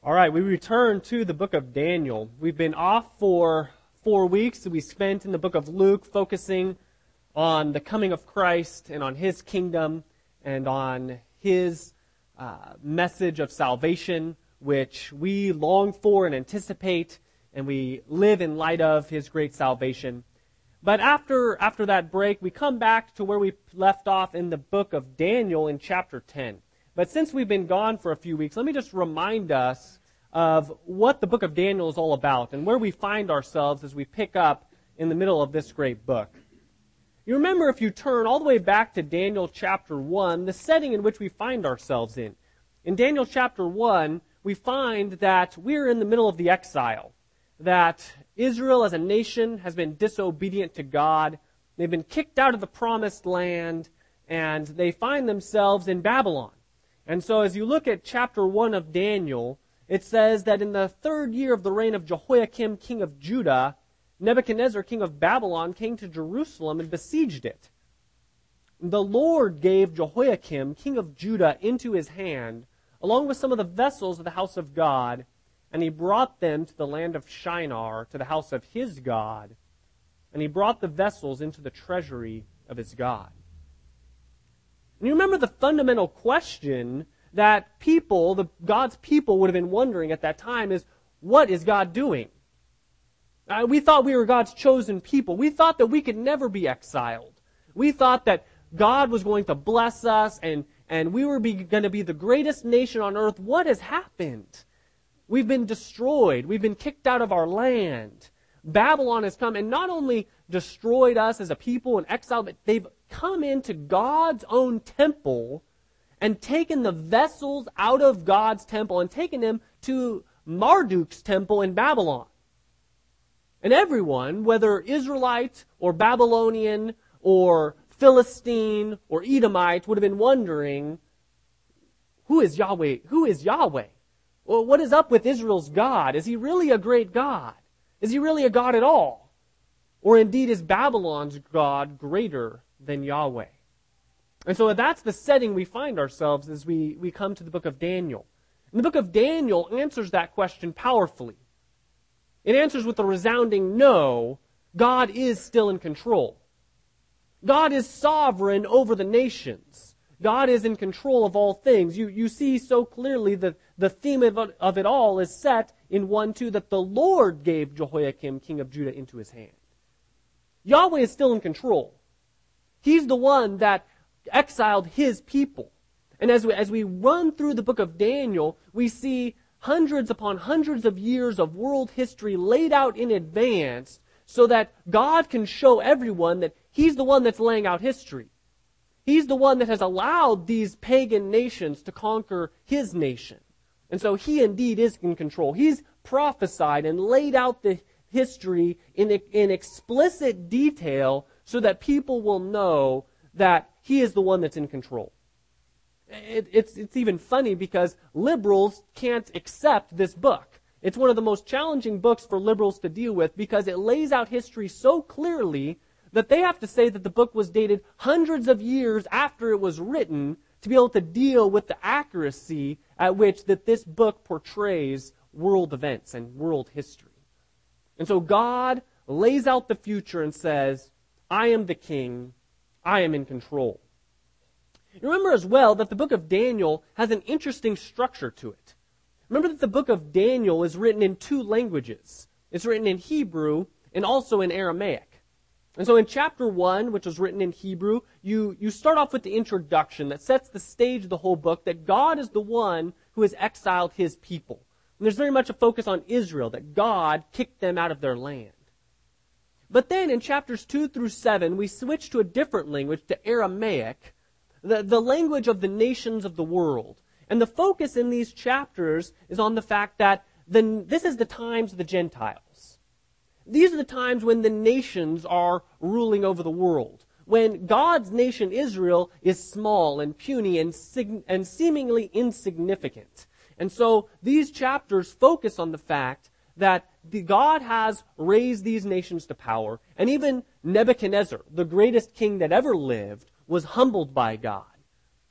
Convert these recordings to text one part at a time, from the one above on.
All right, we return to the book of Daniel. We've been off for 4 weeks that we spent in the book of Luke, focusing on the coming of Christ and on His kingdom and on His message of salvation, which we long for and anticipate, and we live in light of His great salvation. But after that break, we come back to where we left off in the book of Daniel in chapter 10. But since we've been gone for a few weeks, let me just remind us of what the book of Daniel is all about and where we find ourselves as we pick up in the middle of this great book. You remember, if you turn all the way back to Daniel chapter 1, the setting in which we find ourselves in. In Daniel chapter 1, we find that we're in the middle of the exile, that Israel as a nation has been disobedient to God. They've been kicked out of the promised land, and they find themselves in Babylon. And so as you look at chapter 1 of Daniel, it says that in the 3rd year of the reign of Jehoiakim, king of Judah, Nebuchadnezzar, king of Babylon, came to Jerusalem and besieged it. The Lord gave Jehoiakim, king of Judah, into his hand, along with some of the vessels of the house of God, and he brought them to the land of Shinar, to the house of his God, and he brought the vessels into the treasury of his God. And you remember the fundamental question that God's people would have been wondering at that time is, what is God doing? We thought we were God's chosen people. We thought that we could never be exiled. We thought that God was going to bless us and we were going to be the greatest nation on earth. What has happened? We've been destroyed. We've been kicked out of our land. Babylon has come and not only destroyed us as a people in exile, but they've come into God's own temple and taken the vessels out of God's temple and taken them to Marduk's temple in Babylon. And everyone, whether Israelite or Babylonian or Philistine or Edomite, would have been wondering, who is Yahweh? Who is Yahweh? Well, what is up with Israel's God? Is He really a great God? Is He really a God at all? Or indeed, is Babylon's God greater than Yahweh? And so that's the setting we find ourselves as we come to the book of Daniel. And the book of Daniel answers that question powerfully. It answers with a resounding no. God is still in control. God is sovereign over the nations. God is in control of all things. You see so clearly that the theme of it all is set in 1:2, that the Lord gave Jehoiakim, king of Judah, into his hand. Yahweh is still in control. He's the one that exiled His people. And as we run through the book of Daniel, we see hundreds upon hundreds of years of world history laid out in advance so that God can show everyone that He's the one that's laying out history. He's the one that has allowed these pagan nations to conquer His nation. And so He indeed is in control. He's prophesied and laid out the history in explicit detail so that people will know that He is the one that's in control. It's even funny because liberals can't accept this book. It's one of the most challenging books for liberals to deal with because it lays out history so clearly that they have to say that the book was dated hundreds of years after it was written to be able to deal with the accuracy at which that this book portrays world events and world history. And so God lays out the future and says, I am the king, I am in control. Remember as well that the book of Daniel has an interesting structure to it. Remember that the book of Daniel is written in 2 languages. It's written in Hebrew and also in Aramaic. And so in chapter 1, which was written in Hebrew, you start off with the introduction that sets the stage of the whole book, that God is the one who has exiled His people. And there's very much a focus on Israel, that God kicked them out of their land. But then in chapters 2 through 7, we switch to a different language, to Aramaic, the language of the nations of the world. And the focus in these chapters is on the fact that this is the times of the Gentiles. These are the times when the nations are ruling over the world. When God's nation Israel is small and puny and seemingly insignificant. And so these chapters focus on the fact that God has raised these nations to power, and even Nebuchadnezzar, the greatest king that ever lived, was humbled by God.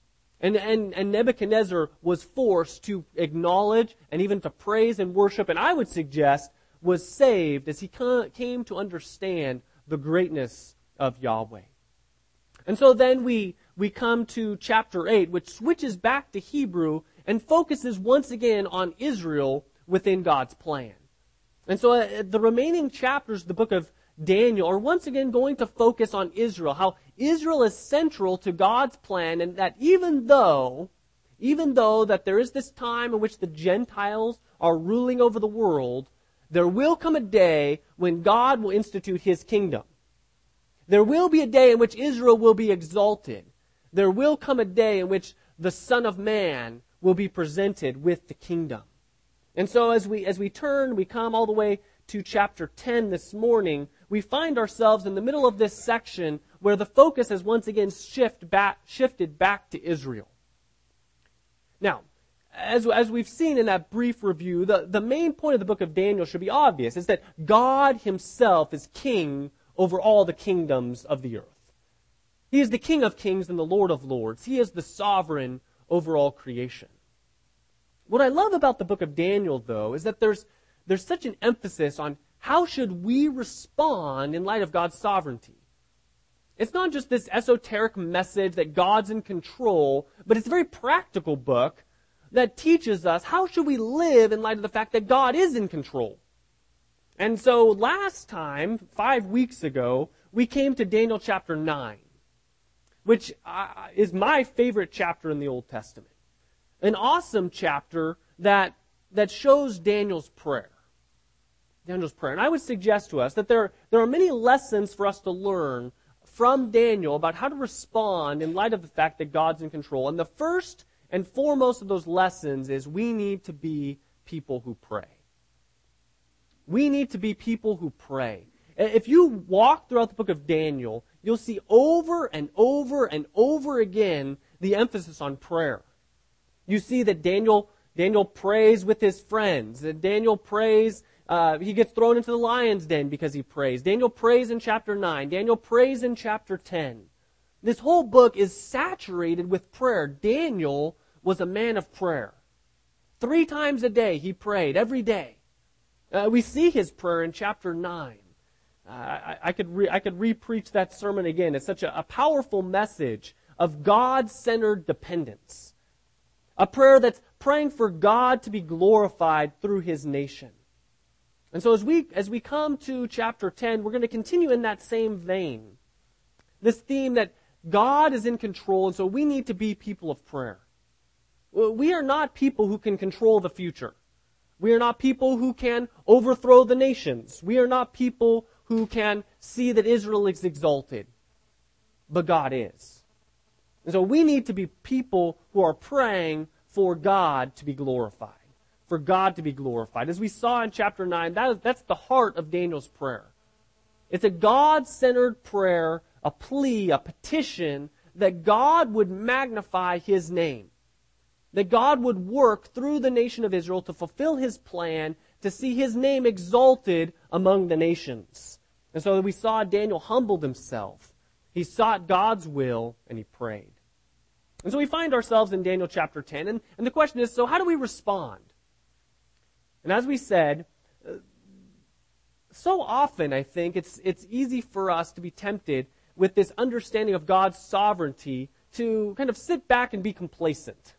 And Nebuchadnezzar was forced to acknowledge and even to praise and worship, and I would suggest was saved as he came to understand the greatness of Yahweh. And so then we come to chapter 8, which switches back to Hebrew and focuses once again on Israel within God's plan. And so the remaining chapters of the book of Daniel are once again going to focus on Israel, how Israel is central to God's plan, and that even though that there is this time in which the Gentiles are ruling over the world, there will come a day when God will institute His kingdom. There will be a day in which Israel will be exalted. There will come a day in which the Son of Man will be presented with the kingdom. And so as we come all the way to chapter 10 this morning, we find ourselves in the middle of this section where the focus has once again shifted back to Israel. Now, as we've seen in that brief review, the main point of the book of Daniel should be obvious, is that God Himself is king over all the kingdoms of the earth. He is the King of kings and the Lord of lords. He is the sovereign over all creation. What I love about the book of Daniel, though, is that there's such an emphasis on how should we respond in light of God's sovereignty. It's not just this esoteric message that God's in control, but it's a very practical book that teaches us how should we live in light of the fact that God is in control. And so last time, 5 weeks ago, we came to Daniel chapter 9, which is my favorite chapter in the Old Testament. An awesome chapter that shows Daniel's prayer. Daniel's prayer. And I would suggest to us that there are many lessons for us to learn from Daniel about how to respond in light of the fact that God's in control. And the first and foremost of those lessons is we need to be people who pray. We need to be people who pray. If you walk throughout the book of Daniel, you'll see over and over and over again the emphasis on prayer. You see that Daniel prays with his friends. That Daniel prays, he gets thrown into the lion's den because he prays. Daniel prays in chapter 9. Daniel prays in chapter 10. This whole book is saturated with prayer. Daniel was a man of prayer. 3 times a day he prayed, every day. We see his prayer in chapter 9. I could re-preach that sermon again. It's such a powerful message of God-centered dependence. A prayer that's praying for God to be glorified through His nation. And so as we come to chapter 10, we're going to continue in that same vein. This theme that God is in control, and so we need to be people of prayer. We are not people who can control the future. We are not people who can overthrow the nations. We are not people who can see that Israel is exalted. But God is. And so we need to be people who are praying for God to be glorified. For God to be glorified. As we saw in chapter 9, that's the heart of Daniel's prayer. It's a God-centered prayer, a plea, a petition that God would magnify His name. That God would work through the nation of Israel to fulfill His plan, to see His name exalted among the nations. And so we saw Daniel humbled himself. He sought God's will, and he prayed. And so we find ourselves in Daniel chapter 10, and the question is, so how do we respond? And as we said, so often I think it's easy for us to be tempted with this understanding of God's sovereignty to kind of sit back and be complacent.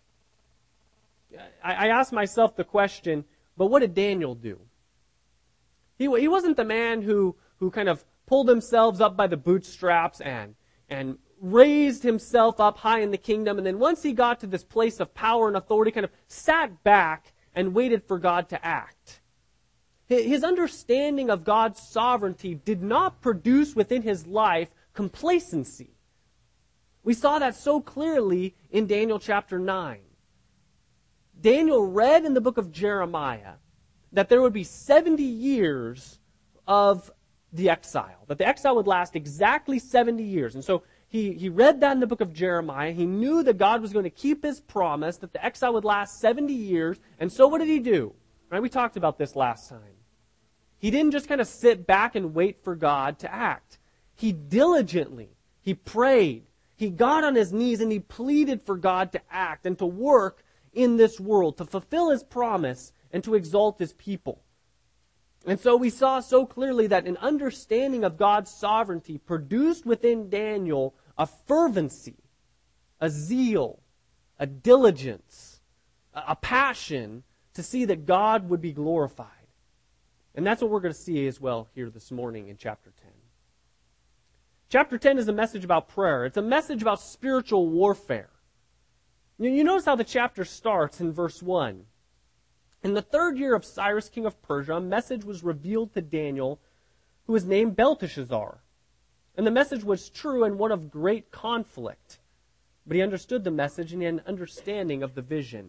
I ask myself the question, but what did Daniel do? He wasn't the man who kind of pulled himself up by the bootstraps and raised himself up high in the kingdom, and then once he got to this place of power and authority, kind of sat back and waited for God to act. His understanding of God's sovereignty did not produce within his life complacency. We saw that so clearly in Daniel chapter 9. Daniel read in the book of Jeremiah that there would be 70 years of the exile, that the exile would last exactly 70 years. And so he read that in the book of Jeremiah. He knew that God was going to keep His promise, that the exile would last 70 years. And so what did he do? Right? We talked about this last time. He didn't just kind of sit back and wait for God to act. He diligently, he prayed, he got on his knees and he pleaded for God to act and to work in this world, to fulfill his promise and to exalt his people. And so we saw so clearly that an understanding of God's sovereignty produced within Daniel a fervency, a zeal, a diligence, a passion to see that God would be glorified. And that's what we're going to see as well here this morning in chapter 10. Chapter 10 is a message about prayer. It's a message about spiritual warfare. You notice how the chapter starts in verse 1. In the 3rd year of Cyrus, king of Persia, a message was revealed to Daniel, who was named Belteshazzar. And the message was true and one of great conflict. But he understood the message and he had an understanding of the vision.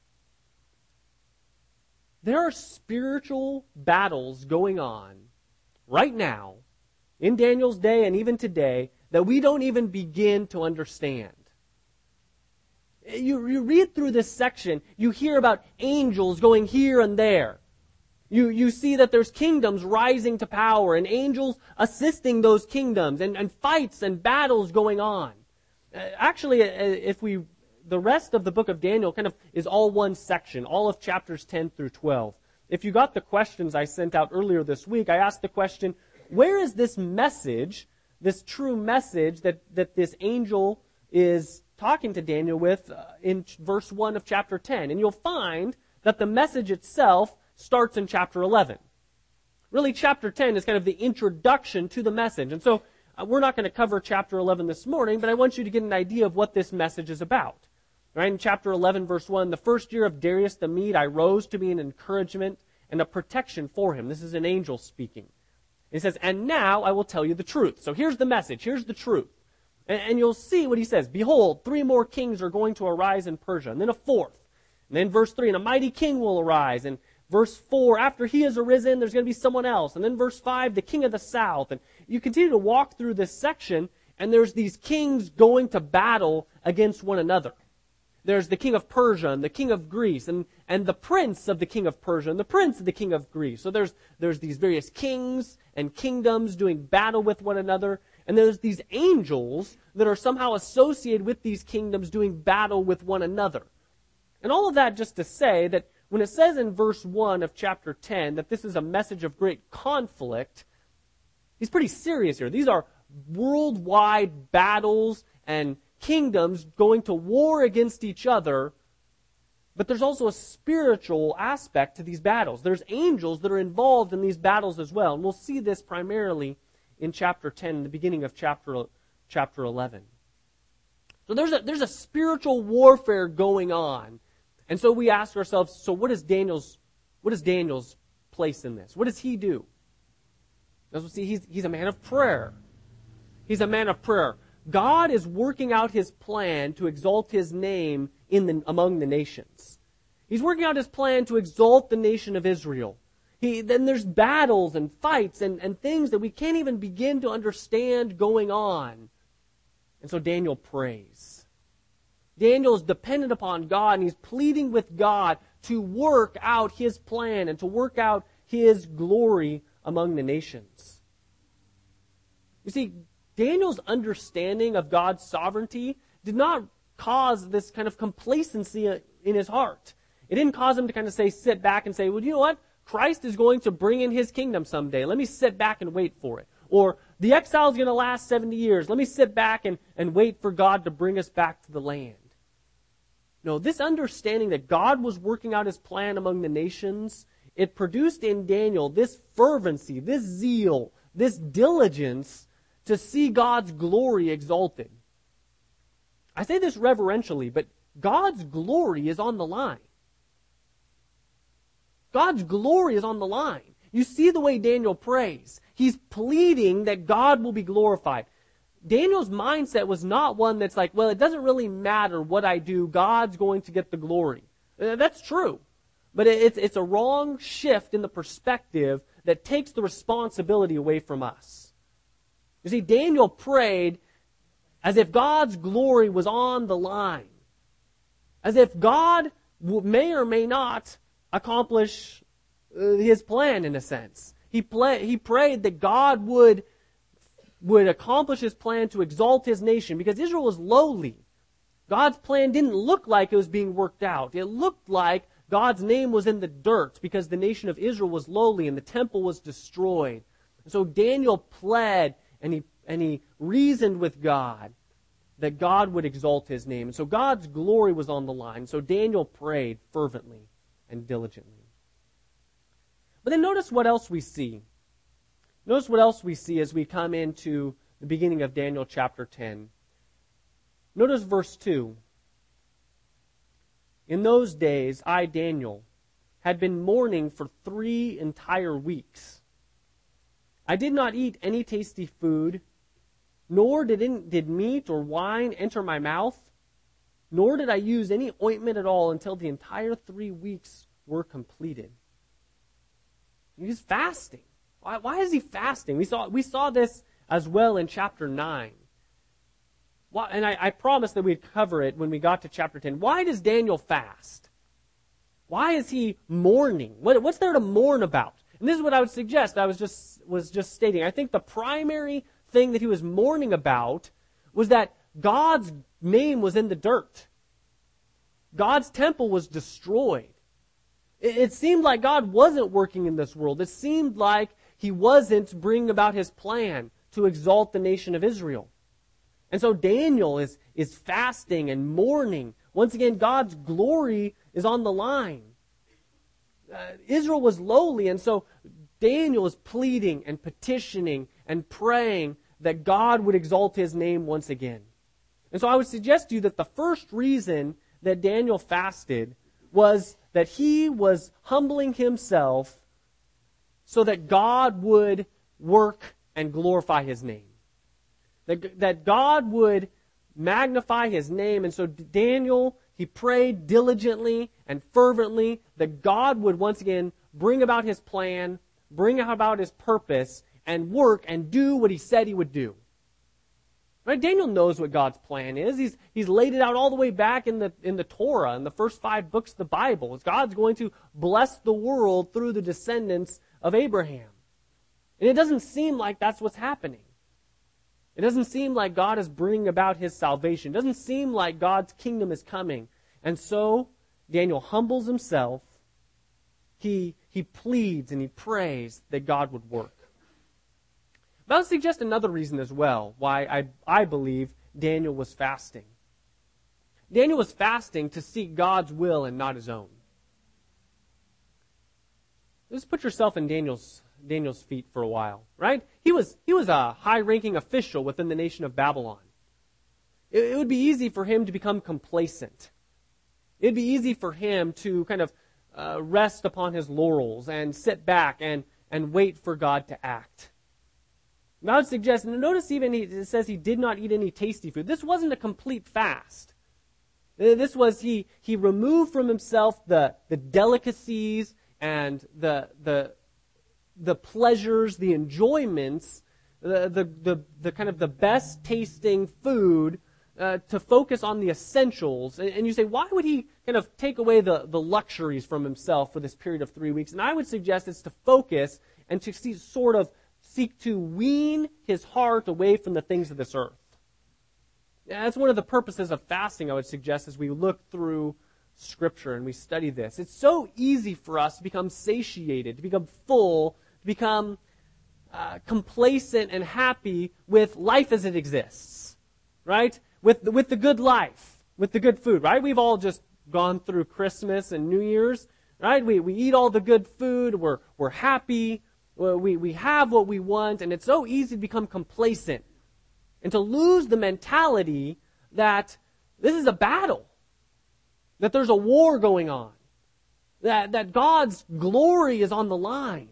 There are spiritual battles going on right now, in Daniel's day and even today, that we don't even begin to understand. You read through this section, you hear about angels going here and there. You see that there's kingdoms rising to power and angels assisting those kingdoms and fights and battles going on. Actually, the rest of the book of Daniel kind of is all one section, all of chapters 10 through 12. If you got the questions I sent out earlier this week, I asked the question, where is this message, this true message that this angel is talking to Daniel with in verse 1 of chapter 10? And you'll find that the message itself starts in chapter 11. Really, chapter 10 is kind of the introduction to the message. And so we're not going to cover chapter 11 this morning, but I want you to get an idea of what this message is about. Right? In chapter 11, verse 1, the 1st year of Darius the Mede, I rose to be an encouragement and a protection for him. This is an angel speaking. He says, and now I will tell you the truth. So here's the message. Here's the truth. And you'll see what he says. Behold, 3 more kings are going to arise in Persia, and then a 4th. And then verse 3, and a mighty king will arise. And verse 4, after he has arisen, there's going to be someone else. And then verse 5, the king of the south. And you continue to walk through this section, and there's these kings going to battle against one another. There's the king of Persia and the king of Greece and the prince of the king of Persia and the prince of the king of Greece. So there's these various kings and kingdoms doing battle with one another. And there's these angels that are somehow associated with these kingdoms doing battle with one another. And all of that just to say that when it says in verse 1 of chapter 10 that this is a message of great conflict, he's pretty serious here. These are worldwide battles and kingdoms going to war against each other, but there's also a spiritual aspect to these battles. There's angels that are involved in these battles as well, and we'll see this primarily in chapter 10, in the beginning of chapter 11. So there's a spiritual warfare going on, and so we ask ourselves, so what is Daniel's place in this? What does he do? As we'll see, he's a man of prayer. He's a man of prayer. God is working out his plan to exalt his name among the nations. He's working out his plan to exalt the nation of Israel. Then there's battles and fights and things that we can't even begin to understand going on. And so Daniel prays. Daniel is dependent upon God, and he's pleading with God to work out his plan and to work out his glory among the nations. You see, Daniel's understanding of God's sovereignty did not cause this kind of complacency in his heart. It didn't cause him to kind of sit back and say, well, you know what? Christ is going to bring in his kingdom someday. Let me sit back and wait for it. Or the exile is going to last 70 years. Let me sit back and wait for God to bring us back to the land. No, this understanding that God was working out his plan among the nations, it produced in Daniel this fervency, this zeal, this diligence to see God's glory exalted. I say this reverentially, but God's glory is on the line. God's glory is on the line. You see the way Daniel prays. He's pleading that God will be glorified. Daniel's mindset was not one that's like, well, it doesn't really matter what I do. God's going to get the glory. That's true. But it's a wrong shift in the perspective that takes the responsibility away from us. You see, Daniel prayed as if God's glory was on the line. As if God may or may not accomplish his plan in a sense. He prayed that God would would accomplish his plan to exalt his nation, because Israel was lowly. God's plan didn't look like it was being worked out. It looked like God's name was in the dirt because the nation of Israel was lowly and the temple was destroyed. So Daniel pled and he reasoned with God that God would exalt his name. And so God's glory was on the line. So Daniel prayed fervently and diligently. But then notice what else we see. Notice what else we see as we come into the beginning of Daniel chapter 10. Notice verse 2. In those days, I, Daniel, had been mourning for 3 entire weeks. I did not eat any tasty food, nor did meat or wine enter my mouth, nor did I use any ointment at all until the entire 3 weeks were completed. He's fasting. Why is he fasting? We saw this as well in chapter 9. And I promised that we'd cover it when we got to chapter 10. Why does Daniel fast? Why is he mourning? What's there to mourn about? And this is what I would suggest. I was just stating. I think the primary thing that he was mourning about was that God's name was in the dirt. God's temple was destroyed. It seemed like God wasn't working in this world. It seemed like he wasn't bringing about his plan to exalt the nation of Israel. And so Daniel is fasting and mourning. Once again, God's glory is on the line. Israel was lowly, and so Daniel is pleading and petitioning and praying that God would exalt his name once again. And so I would suggest to you that the first reason that Daniel fasted was that he was humbling himself so that God would work and glorify his name. That God would magnify his name. And so Daniel, he prayed diligently and fervently that God would once again bring about his plan, bring about his purpose, and work and do what he said he would do. Right? Daniel knows what God's plan is. He's laid it out all the way back in the Torah, in the first 5 books of the Bible. God's going to bless the world through the descendants of Abraham. And it doesn't seem like that's what's happening. It doesn't seem like God is bringing about his salvation. It doesn't seem like God's kingdom is coming. And so Daniel humbles himself. He pleads and he prays that God would work. But I'll suggest another reason as well why I believe Daniel was fasting. Daniel was fasting to seek God's will and not his own. Just put yourself in Daniel's feet for a while, right? He was a high-ranking official within the nation of Babylon. It would be easy for him to become complacent. It'd be easy for him to kind of rest upon his laurels and sit back and wait for God to act. And I would suggest, notice even it says he did not eat any tasty food. This wasn't a complete fast. This was he removed from himself the delicacies and the pleasures, the enjoyments, the kind of the best tasting food to focus on the essentials. And you say, why would he kind of take away the luxuries from himself for this period of 3 weeks? And I would suggest it's to focus and to seek to wean his heart away from the things of this earth. That's one of the purposes of fasting, I would suggest, as we look through Scripture and we study this. It's so easy for us to become satiated, to become full, to become complacent and happy with life as it exists, right? With the good life, with the good food, right? We've all just gone through Christmas and New Year's, right? We eat all the good food, we're happy, we have what we want, and it's so easy to become complacent and to lose the mentality that this is a battle, that there's a war going on, that God's glory is on the line.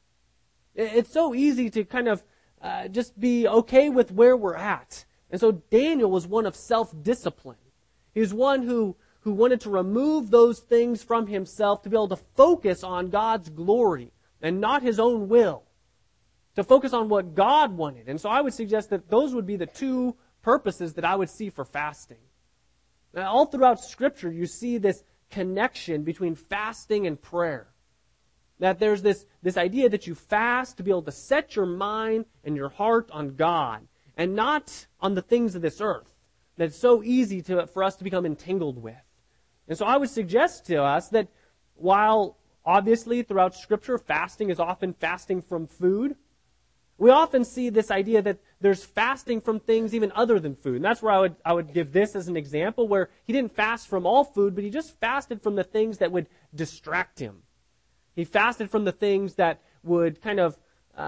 It's so easy to kind of just be okay with where we're at. And so Daniel was one of self-discipline. He was one who wanted to remove those things from himself to be able to focus on God's glory and not his own will, to focus on what God wanted. And so I would suggest that those would be the 2 purposes that I would see for fasting. Now, all throughout Scripture, you see this connection between fasting and prayer. That there's this idea that you fast to be able to set your mind and your heart on God and not on the things of this earth that it's so easy for us to become entangled with. And so I would suggest to us that while obviously throughout Scripture fasting is often fasting from food, we often see this idea that there's fasting from things even other than food. And that's where I would give this as an example, where he didn't fast from all food, but he just fasted from the things that would distract him. He fasted from the things that would kind of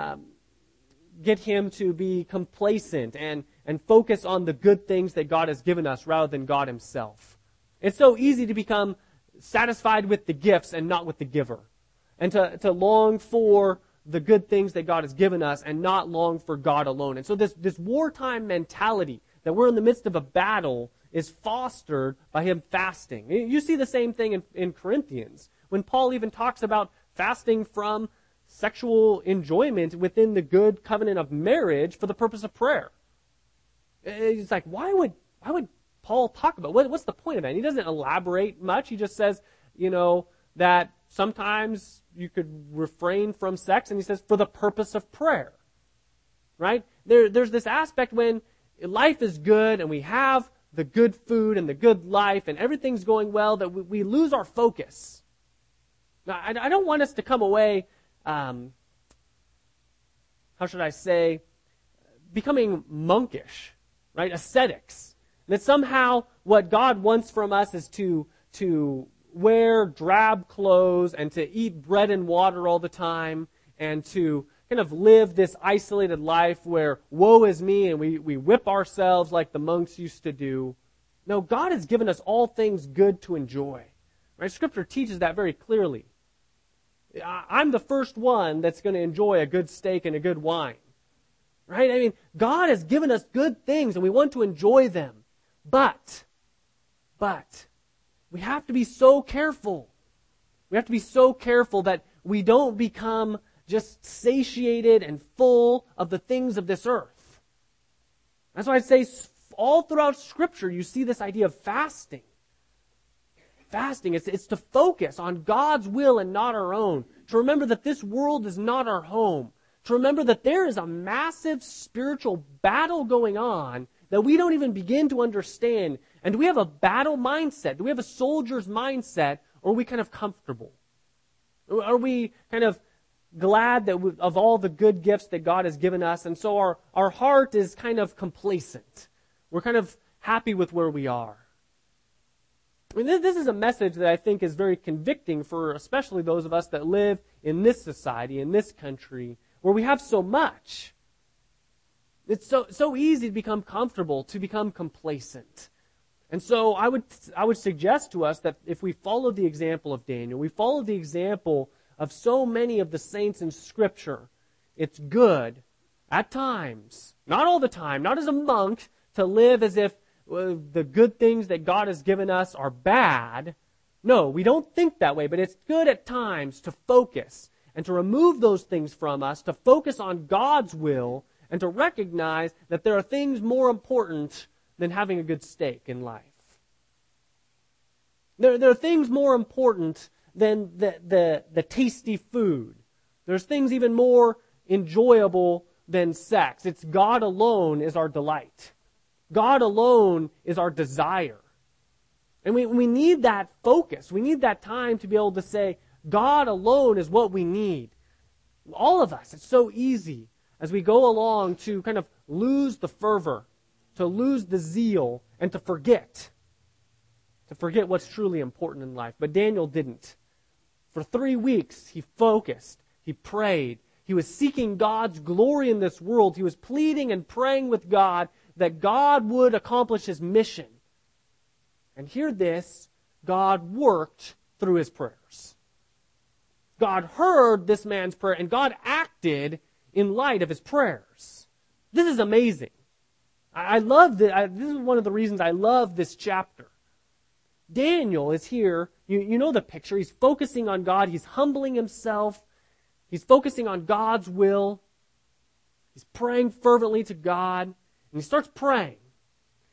get him to be complacent and focus on the good things that God has given us rather than God himself. It's so easy to become satisfied with the gifts and not with the giver. And to long for the good things that God has given us and not long for God alone. And so this wartime mentality that we're in the midst of a battle is fostered by him fasting. You see the same thing in Corinthians, when Paul even talks about fasting from sexual enjoyment within the good covenant of marriage for the purpose of prayer. It's like, why would Paul talk about what's the point of that? And he doesn't elaborate much. He just says, that sometimes you could refrain from sex, and he says for the purpose of prayer. Right? There's this aspect when life is good and we have the good food and the good life and everything's going well that we lose our focus. Now, I don't want us to come away, how should I say, becoming monkish, right? Ascetics. That somehow what God wants from us is to wear drab clothes and to eat bread and water all the time and to kind of live this isolated life where woe is me and we whip ourselves like the monks used to do. No, God has given us all things good to enjoy. Right? Scripture teaches that very clearly. I'm the first one that's going to enjoy a good steak and a good wine. Right? I mean, God has given us good things and we want to enjoy them. But, we have to be so careful. We have to be so careful that we don't become just satiated and full of the things of this earth. That's why I say all throughout Scripture you see this idea of fasting. Fasting, it's to focus on God's will and not our own. To remember that this world is not our home. To remember that there is a massive spiritual battle going on that we don't even begin to understand. And do we have a battle mindset? Do we have a soldier's mindset? Or are we kind of comfortable? Are we kind of glad that of all the good gifts that God has given us, and so our heart is kind of complacent? We're kind of happy with where we are. I mean, this is a message that I think is very convicting for especially those of us that live in this society, in this country, where we have so much. It's so easy to become comfortable, to become complacent. And so I would suggest to us that if we follow the example of Daniel, we follow the example of so many of the saints in Scripture, it's good at times, not all the time, not as a monk, to live as if the good things that God has given us are bad. No, we don't think that way, but it's good at times to focus and to remove those things from us, to focus on God's will, and to recognize that there are things more important than having a good steak in life. There are things more important than the tasty food. There's things even more enjoyable than sex. It's God alone is our delight. God alone is our desire. And we need that focus. We need that time to be able to say, God alone is what we need. All of us, it's so easy as we go along to kind of lose the fervor, to lose the zeal, and to forget what's truly important in life. But Daniel didn't. For 3 weeks, he focused, he prayed, he was seeking God's glory in this world. He was pleading and praying with God that God would accomplish his mission. And hear this, God worked through his prayers. God heard this man's prayer, and God acted in light of his prayers. This is amazing. I love this. This is one of the reasons I love this chapter. Daniel is here. You know the picture. He's focusing on God. He's humbling himself. He's focusing on God's will. He's praying fervently to God. And he starts praying.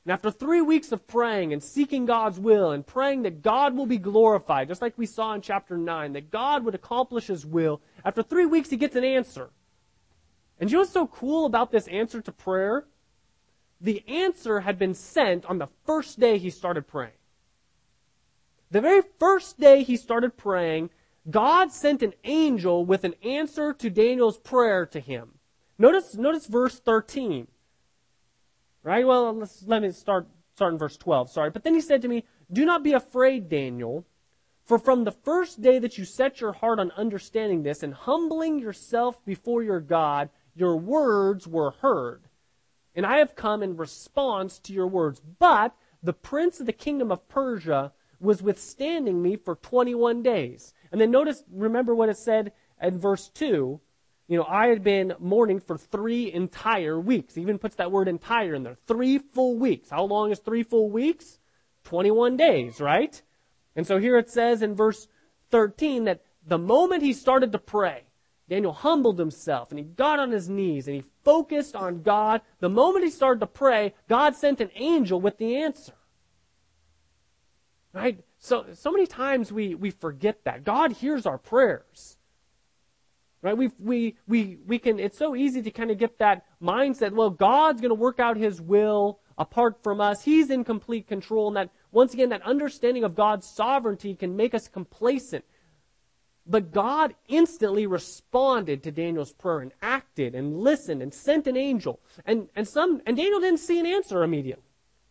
And after 3 weeks of praying and seeking God's will and praying that God will be glorified, just like we saw in chapter 9, that God would accomplish His will, after 3 weeks he gets an answer. And you know what's so cool about this answer to prayer? The answer had been sent on the first day he started praying. The very first day he started praying, God sent an angel with an answer to Daniel's prayer to him. Notice verse 13. Right? Well, let me start in verse 12. Sorry. But then he said to me, "Do not be afraid, Daniel, for from the first day that you set your heart on understanding this and humbling yourself before your God, your words were heard. And I have come in response to your words. But the prince of the kingdom of Persia was withstanding me for 21 days. And then remember what it said in verse 2. I had been mourning for 3 entire weeks. He even puts that word entire in there. 3 full weeks. How long is 3 full weeks? 21 days, right? And so here it says in verse 13 that the moment he started to pray, Daniel humbled himself and he got on his knees and he focused on God. The moment he started to pray, God sent an angel with the answer. Right? So many times we forget that. God hears our prayers. Right? We can, it's so easy to kind of get that mindset, well, God's going to work out His will apart from us. He's in complete control. And that, once again, that understanding of God's sovereignty can make us complacent. But God instantly responded to Daniel's prayer and acted and listened and sent an angel. And Daniel didn't see an answer immediately.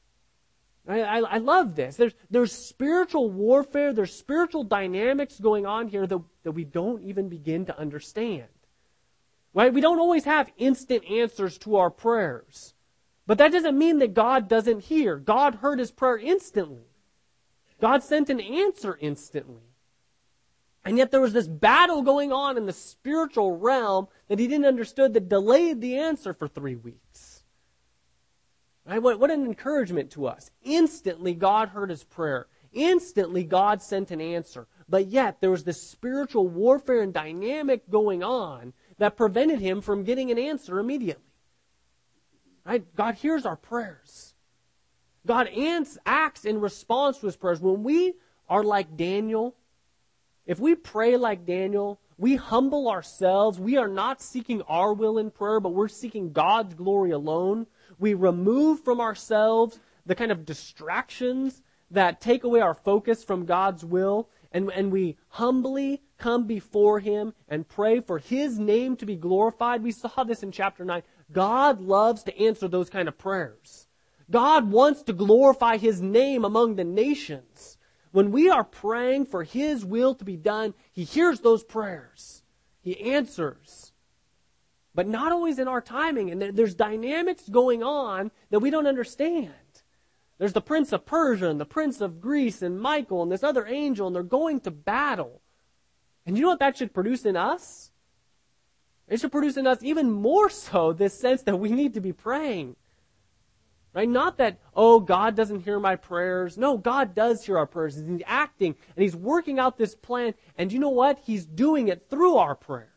I love this. There's spiritual warfare, there's spiritual dynamics going on here that we don't even begin to understand. Right? We don't always have instant answers to our prayers. But that doesn't mean that God doesn't hear. God heard his prayer instantly. God sent an answer instantly. And yet there was this battle going on in the spiritual realm that he didn't understand that delayed the answer for 3 weeks. Right? What an encouragement to us. Instantly God heard his prayer. Instantly God sent an answer. But yet there was this spiritual warfare and dynamic going on that prevented him from getting an answer immediately. Right? God hears our prayers. God acts in response to his prayers. When we are like Daniel, if we pray like Daniel, we humble ourselves. We are not seeking our will in prayer, but we're seeking God's glory alone. We remove from ourselves the kind of distractions that take away our focus from God's will, and we humbly come before Him and pray for His name to be glorified. We saw this in chapter 9. God loves to answer those kind of prayers. God wants to glorify His name among the nations. When we are praying for His will to be done, He hears those prayers. He answers. But not always in our timing. And there's dynamics going on that we don't understand. There's the prince of Persia and the prince of Greece and Michael and this other angel, and they're going to battle. And you know what that should produce in us? It should produce in us even more so this sense that we need to be praying. Right? Not that, oh, God doesn't hear my prayers. No, God does hear our prayers. He's acting and He's working out this plan. And you know what? He's doing it through our prayers.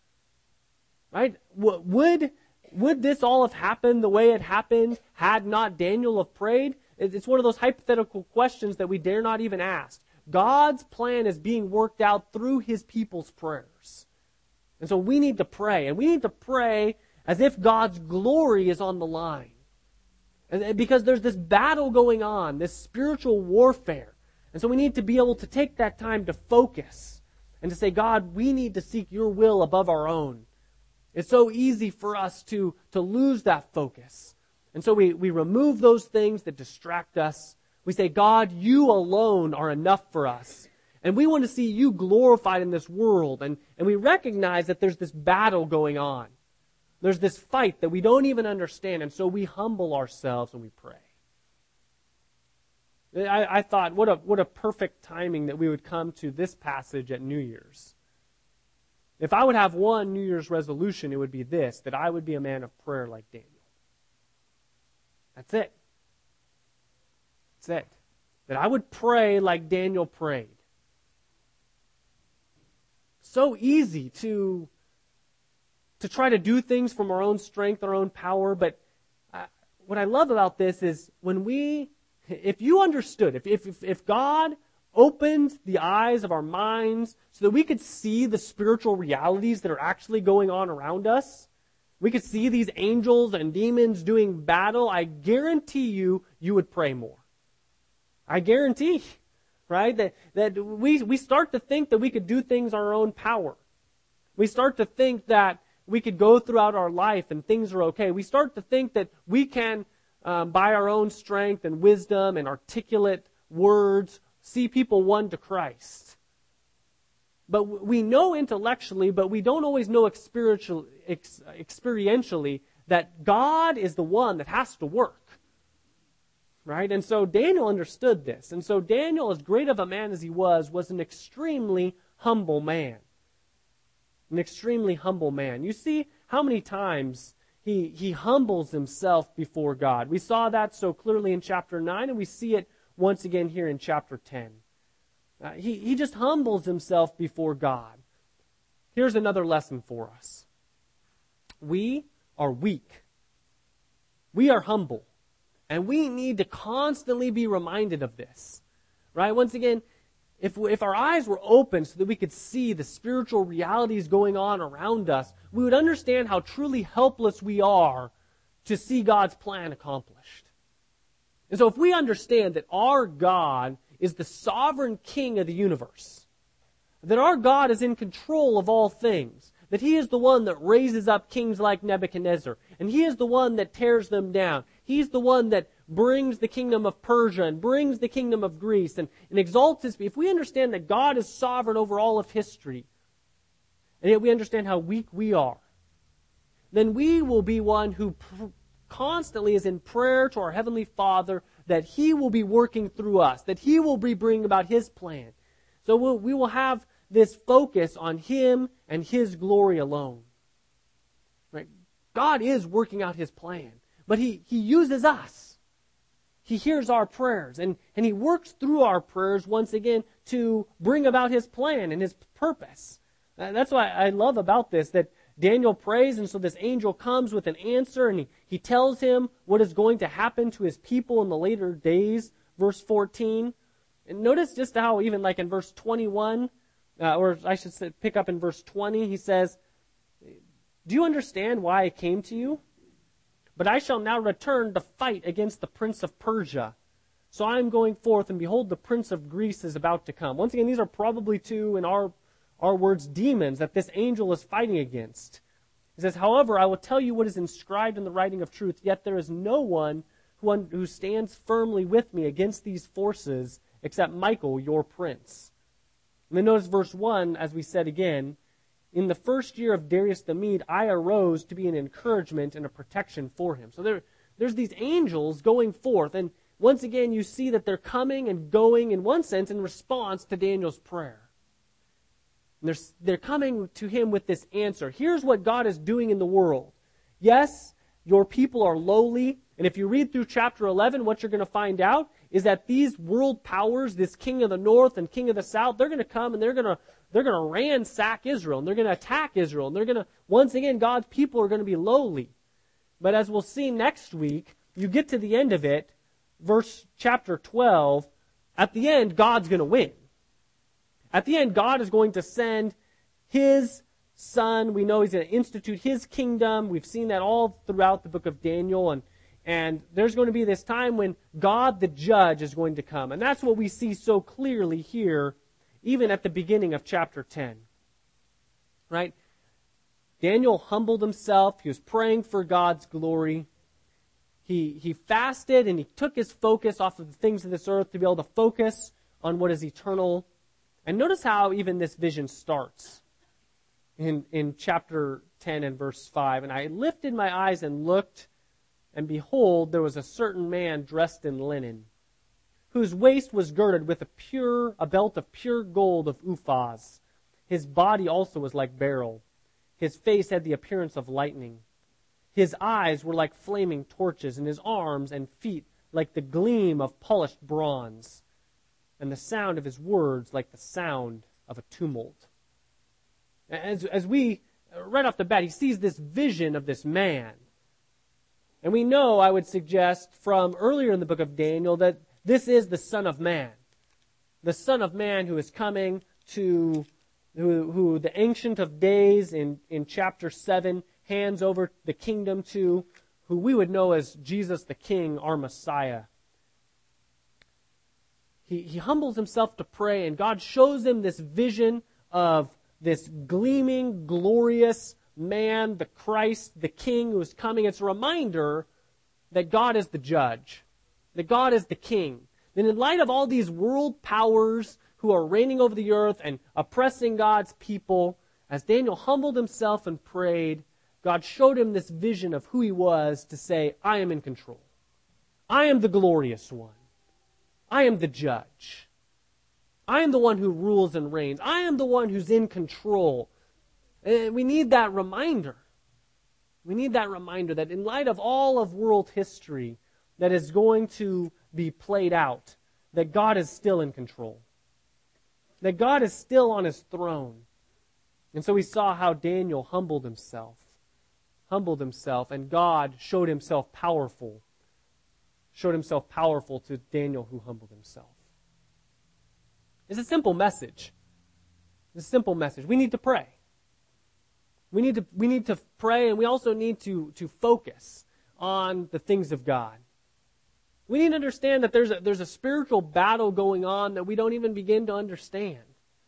Right? Would this all have happened the way it happened had not Daniel have prayed? It's one of those hypothetical questions that we dare not even ask. God's plan is being worked out through His people's prayers. And so we need to pray. And we need to pray as if God's glory is on the line. And because there's this battle going on, this spiritual warfare. And so we need to be able to take that time to focus and to say, God, we need to seek your will above our own. It's so easy for us to lose that focus. And so we remove those things that distract us. We say, God, you alone are enough for us. And we want to see you glorified in this world. And we recognize that there's this battle going on. There's this fight that we don't even understand. And so we humble ourselves and we pray. I thought, what a perfect timing that we would come to this passage at New Year's. If I would have one New Year's resolution, it would be this, that I would be a man of prayer like Daniel. That's it. That's it. That I would pray like Daniel prayed. So easy to try to do things from our own strength, our own power, but what I love about this is if you understood, if God opened the eyes of our minds so that we could see the spiritual realities that are actually going on around us, we could see these angels and demons doing battle, I guarantee you would pray more. I guarantee, right? That we start to think that we could do things on our own power. We start to think that we could go throughout our life and things are okay. We start to think that we can, by our own strength and wisdom and articulate words, see people won to Christ. But we know intellectually, but we don't always know experientially that God is the one that has to work. Right? And so Daniel understood this. And so Daniel, as great of a man as he was an extremely humble man. An extremely humble man. You see how many times he humbles himself before God. We saw that so clearly in chapter 9, and we see it once again here in chapter 10. He just humbles himself before God. Here's another lesson for us. We are weak. We are humble. And we need to constantly be reminded of this. Right? Once again, if our eyes were open so that we could see the spiritual realities going on around us, we would understand how truly helpless we are to see God's plan accomplished. And so if we understand that our God is the sovereign king of the universe, that our God is in control of all things, that He is the one that raises up kings like Nebuchadnezzar, and He is the one that tears them down. He's the one that brings the kingdom of Persia and brings the kingdom of Greece and exalts His people. If we understand that God is sovereign over all of history, and yet we understand how weak we are, then we will be one who constantly is in prayer to our Heavenly Father that He will be working through us, that He will be bringing about His plan. So we will have this focus on Him and His glory alone. Right? God is working out His plan, but He uses us. He hears our prayers, and He works through our prayers once again to bring about His plan and His purpose. That's why I love about this, that Daniel prays, and so this angel comes with an answer, and he tells him what is going to happen to his people in the later days, verse 14. And notice just how even like in verse 21, or I should say, pick up in verse 20, he says, "Do you understand why I came to you? But I shall now return to fight against the prince of Persia. So I am going forth, and behold, the prince of Greece is about to come." Once again, these are probably two, in our words, demons that this angel is fighting against. He says, "However, I will tell you what is inscribed in the writing of truth, yet there is no one who stands firmly with me against these forces except Michael, your prince." And then notice verse 1, as we said again, "In the first year of Darius the Mede, I arose to be an encouragement and a protection for him." So there's these angels going forth, and once again you see that they're coming and going, in one sense, in response to Daniel's prayer. And they're coming to him with this answer. Here's what God is doing in the world. Yes, your people are lowly, and if you read through chapter 11, what you're going to find out is that these world powers, this king of the north and king of the south, they're going to come and they're going to ransack Israel, and they're going to attack Israel, and they're going to, once again, God's people are going to be lowly. But as we'll see next week, you get to the end of it, chapter 12, at the end, God's going to win. At the end, God is going to send His Son. We know He's going to institute His kingdom. We've seen that all throughout the book of Daniel. And there's going to be this time when God the judge is going to come. And that's what we see so clearly here, even at the beginning of chapter 10. Right? Daniel humbled himself. He was praying for God's glory. He fasted, and he took his focus off of the things of this earth to be able to focus on what is eternal. And notice how even this vision starts in chapter 10 and verse 5. "And I lifted my eyes and looked, and behold, there was a certain man dressed in linen, whose waist was girded with a belt of pure gold of Uphaz. His body also was like beryl. His face had the appearance of lightning. His eyes were like flaming torches, and his arms and feet like the gleam of polished bronze, and the sound of his words like the sound of a tumult." As we, right off the bat, he sees this vision of this man. And we know, I would suggest, from earlier in the book of Daniel, that this is the Son of Man. The Son of Man who is coming to, who the Ancient of Days in chapter 7 hands over the kingdom to, who we would know as Jesus the King, our Messiah. He humbles himself to pray, and God shows him this vision of this gleaming, glorious man, the Christ, the King who is coming. It's a reminder that God is the judge, that God is the King. And in light of all these world powers who are reigning over the earth and oppressing God's people, as Daniel humbled himself and prayed, God showed him this vision of who he was to say, I am in control. I am the glorious one. I am the judge. I am the one who rules and reigns. I am the one who's in control. And we need that reminder. We need that reminder that in light of all of world history that is going to be played out, that God is still in control. That God is still on his throne. And so we saw how Daniel humbled himself, and God showed himself powerful to Daniel who humbled himself. It's a simple message. It's a simple message. We need to pray. We need to pray, and we also need to focus on the things of God. We need to understand that there's a spiritual battle going on that we don't even begin to understand.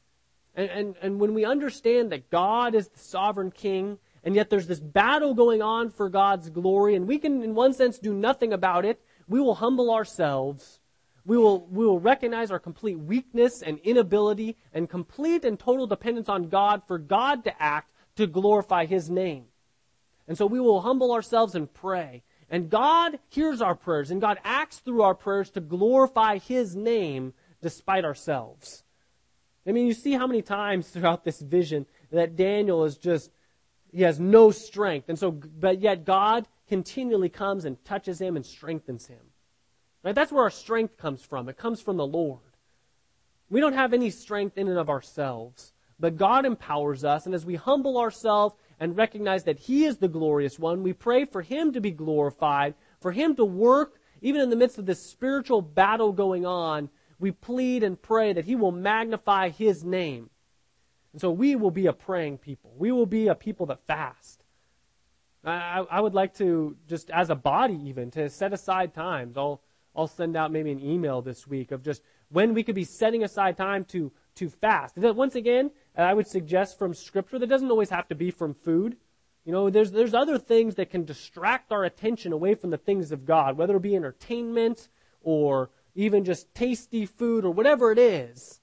And when we understand that God is the sovereign King, and yet there's this battle going on for God's glory, and we can, in one sense, do nothing about it, we will humble ourselves. We will recognize our complete weakness and inability and complete and total dependence on God for God to act to glorify his name. And so we will humble ourselves and pray. And God hears our prayers, and God acts through our prayers to glorify his name despite ourselves. I mean, you see how many times throughout this vision that Daniel is just, he has no strength. And so, but yet God continually comes and touches him and strengthens him. Right? That's where our strength comes from. It comes from the Lord. We don't have any strength in and of ourselves, but God empowers us. And as we humble ourselves and recognize that he is the glorious one, we pray for him to be glorified, for him to work, even in the midst of this spiritual battle going on. We plead and pray that he will magnify his name. And so we will be a praying people. We will be a people that fast. I would like to, just as a body even, to set aside times. I'll send out maybe an email this week of just when we could be setting aside time to fast. Once again, I would suggest from Scripture, that doesn't always have to be from food. You know, there's other things that can distract our attention away from the things of God, whether it be entertainment or even just tasty food or whatever it is.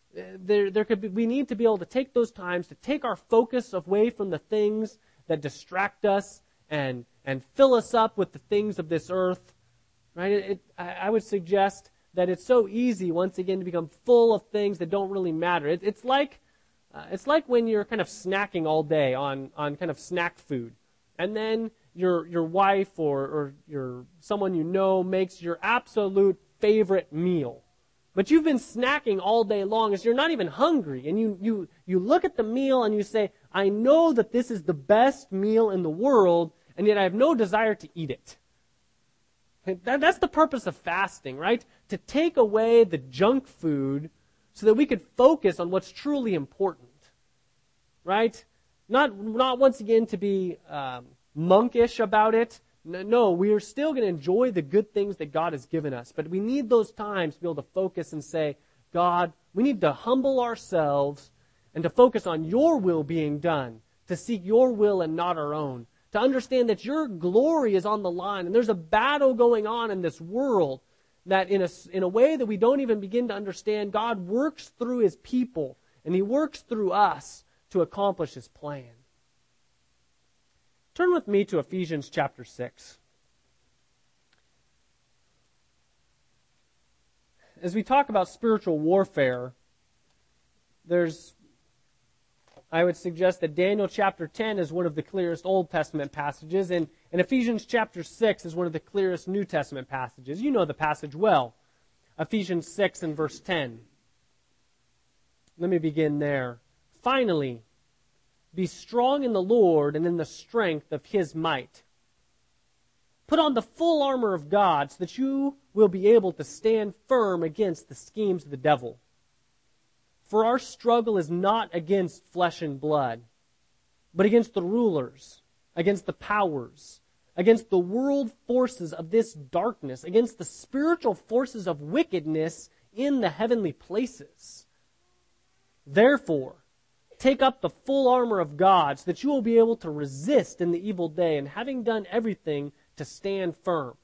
We need to be able to take those times to take our focus away from the things that distract us and fill us up with the things of this earth. Right? I would suggest that it's so easy, once again, to become full of things that don't really matter. It's like when you're kind of snacking all day on kind of snack food, and then your wife or your someone you know makes your absolute favorite meal. But you've been snacking all day long, as you're not even hungry, and you look at the meal and you say, I know that this is the best meal in the world, and yet I have no desire to eat it. That's the purpose of fasting, right? To take away the junk food so that we could focus on what's truly important, right? Not once again to be monkish about it. No, we are still going to enjoy the good things that God has given us. But we need those times to be able to focus and say, God, we need to humble ourselves and to focus on your will being done, to seek your will and not our own, to understand that your glory is on the line. And there's a battle going on in this world that in a way that we don't even begin to understand, God works through his people, and he works through us to accomplish his plan. Turn with me to Ephesians chapter 6. As we talk about spiritual warfare, I would suggest that Daniel chapter 10 is one of the clearest Old Testament passages, and Ephesians chapter 6 is one of the clearest New Testament passages. You know the passage well. Ephesians 6 and verse 10. Let me begin there. Finally, be strong in the Lord and in the strength of his might. Put on the full armor of God so that you will be able to stand firm against the schemes of the devil. For our struggle is not against flesh and blood, but against the rulers, against the powers, against the world forces of this darkness, against the spiritual forces of wickedness in the heavenly places. Therefore, take up the full armor of God so that you will be able to resist in the evil day, and having done everything, to stand firm.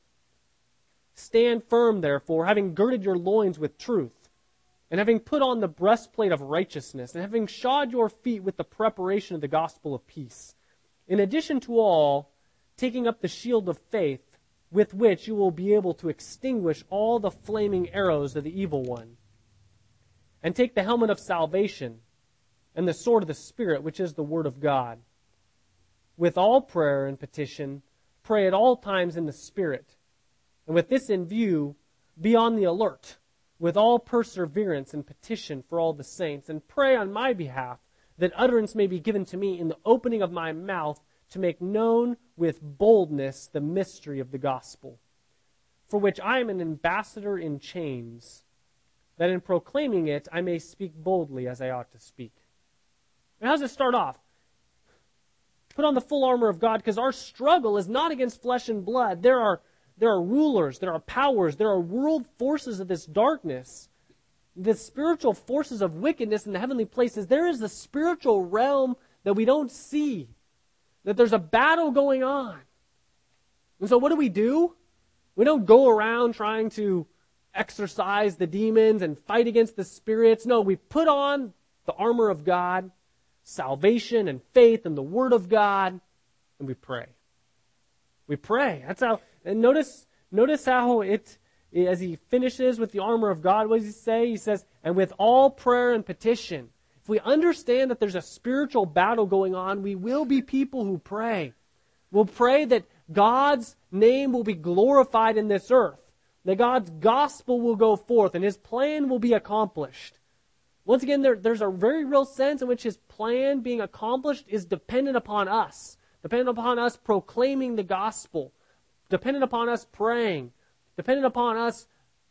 Stand firm, therefore, having girded your loins with truth, and having put on the breastplate of righteousness, and having shod your feet with the preparation of the gospel of peace. In addition to all, taking up the shield of faith, with which you will be able to extinguish all the flaming arrows of the evil one. And take the helmet of salvation, and the sword of the Spirit, which is the word of God. With all prayer and petition, pray at all times in the Spirit. And with this in view, be on the alert, with all perseverance and petition for all the saints, and pray on my behalf, that utterance may be given to me in the opening of my mouth, to make known with boldness the mystery of the gospel, for which I am an ambassador in chains, that in proclaiming it I may speak boldly as I ought to speak. Now, how does it start off? Put on the full armor of God, because our struggle is not against flesh and blood. There are rulers, there are powers, there are world forces of this darkness, the spiritual forces of wickedness in the heavenly places. There is a spiritual realm that we don't see, that there's a battle going on. And so what do? We don't go around trying to exorcise the demons and fight against the spirits. No, we put on the armor of God, salvation and faith and the Word of God, and we pray. We pray. That's how, and notice how it, as he finishes with the armor of God, what does he say? He says, and with all prayer and petition. If we understand that there's a spiritual battle going on, we will be people who pray. We'll pray that God's name will be glorified in this earth, that God's gospel will go forth, and His plan will be accomplished. Once again, there's a very real sense in which His plan being accomplished is dependent upon us proclaiming the gospel, dependent upon us praying, dependent upon us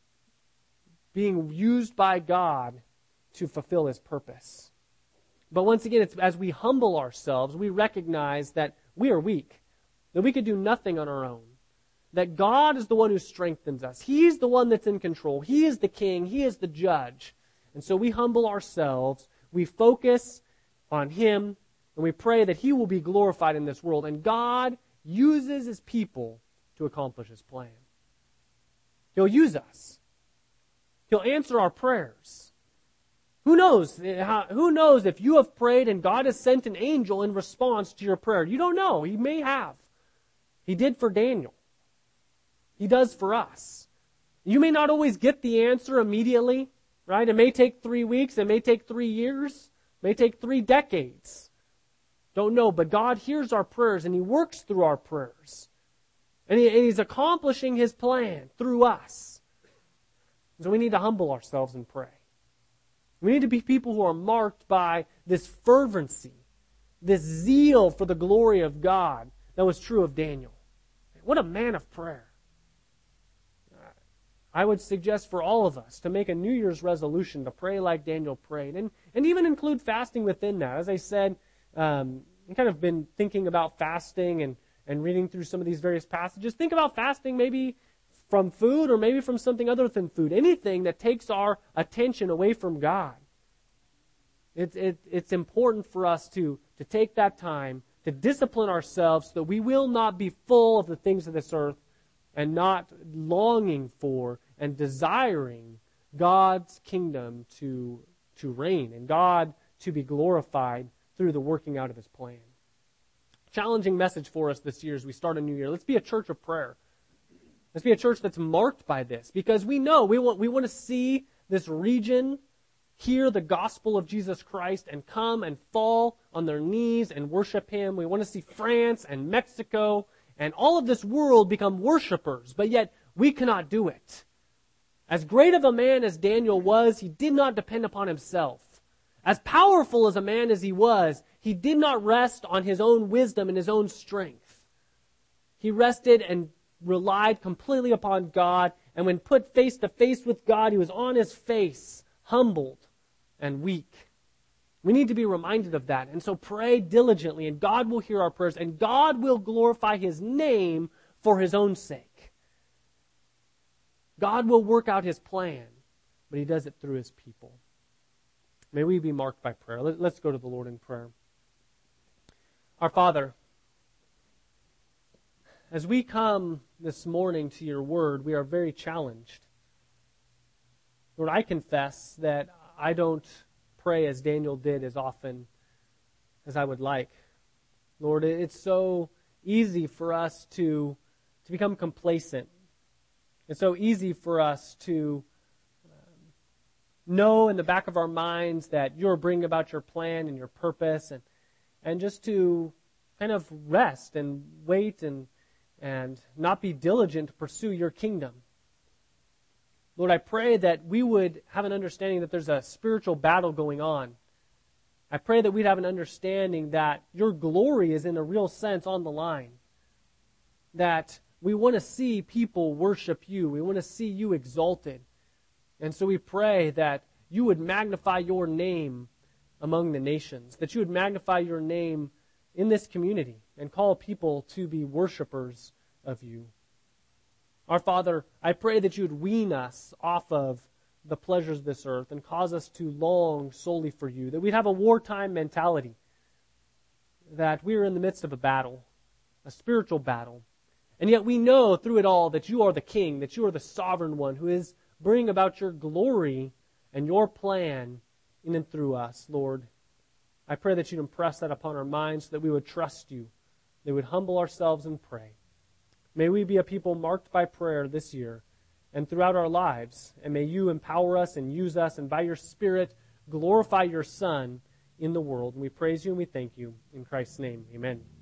being used by God to fulfill His purpose. But once again, it's as we humble ourselves, we recognize that we are weak, that we could do nothing on our own, that God is the one who strengthens us. He's the one that's in control. He is the king. He is the judge. And so we humble ourselves, we focus on Him, and we pray that He will be glorified in this world. And God uses His people to accomplish His plan. He'll use us. He'll answer our prayers. Who knows? Who knows if you have prayed and God has sent an angel in response to your prayer? You don't know. He may have. He did for Daniel. He does for us. You may not always get the answer immediately, right? It may take 3 weeks. It may take 3 years. It may take 3 decades. Don't know, but God hears our prayers and He works through our prayers. And He's accomplishing His plan through us. So we need to humble ourselves and pray. We need to be people who are marked by this fervency, this zeal for the glory of God that was true of Daniel. What a man of prayer. I would suggest for all of us to make a New Year's resolution to pray like Daniel prayed, and even include fasting within that. As I said, I've kind of been thinking about fasting and reading through some of these various passages. Think about fasting maybe from food or maybe from something other than food. Anything that takes our attention away from God. It's important for us to take that time to discipline ourselves so that we will not be full of the things of this earth and not longing for and desiring God's kingdom to reign and God to be glorified through the working out of His plan. Challenging message for us this year as we start a new year. Let's be a church of prayer. Let's be a church that's marked by this, because we know we want to see this region hear the gospel of Jesus Christ and come and fall on their knees and worship Him. We want to see France and Mexico and all of this world become worshipers, but yet we cannot do it. As great of a man as Daniel was, he did not depend upon himself. As powerful as a man as he was, he did not rest on his own wisdom and his own strength. He rested and relied completely upon God, and when put face to face with God, he was on his face, humbled and weak. We need to be reminded of that. And so pray diligently, and God will hear our prayers, and God will glorify his name for his own sake. God will work out his plan, but he does it through his people. May we be marked by prayer. Let's go to the Lord in prayer. Our Father, as we come this morning to your word, we are very challenged. Lord, I confess that I don't pray as Daniel did as often as I would like. Lord, it's so easy for us to become complacent. It's so easy for us to know in the back of our minds that you're bringing about your plan and your purpose, and just to kind of rest and wait and not be diligent to pursue your kingdom. Lord, I pray that we would have an understanding that there's a spiritual battle going on. I pray that we'd have an understanding that your glory is in a real sense on the line. That we want to see people worship you. We want to see you exalted. And so we pray that you would magnify your name among the nations. That you would magnify your name in this community and call people to be worshipers of you. Our Father, I pray that you would wean us off of the pleasures of this earth and cause us to long solely for you, that we'd have a wartime mentality, that we are in the midst of a battle, a spiritual battle, and yet we know through it all that you are the King, that you are the sovereign one who is bringing about your glory and your plan in and through us, Lord. I pray that you'd impress that upon our minds so that we would trust you, that we would humble ourselves and pray. May we be a people marked by prayer this year and throughout our lives, and may you empower us and use us, and by your Spirit glorify your Son in the world. And we praise you and we thank you. In Christ's name, amen.